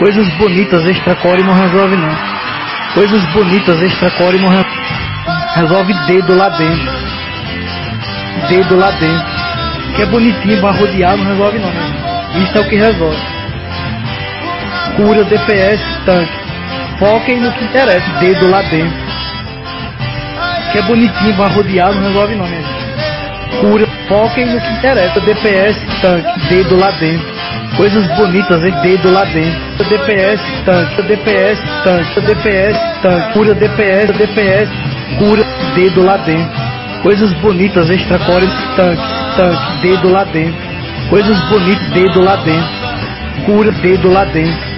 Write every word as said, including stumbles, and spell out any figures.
Coisas bonitas, extracore não resolve não. Coisas bonitas, extracore não resolve. Resolve dedo lá dentro. Dedo lá dentro. Que é bonitinho, vai rodear, não resolve não, né? Isso é o que resolve. Cura, D P S, tanque. Foquem no que interessa, dedo lá dentro. Que é bonitinho, vai rodear, não resolve não, né? Cura, foquem no que interessa, D P S, tanque, dedo lá dentro. Coisas bonitas, hein? Dedo lá dentro. D P S, tanque, D P S, tanque, D P S, tanque. Cura, D P S, D P S, cura, dedo lá dentro. Coisas bonitas, extracore, tanque, tanque, dedo lá dentro. Coisas bonitas, dedo lá dentro. Cura, dedo lá dentro.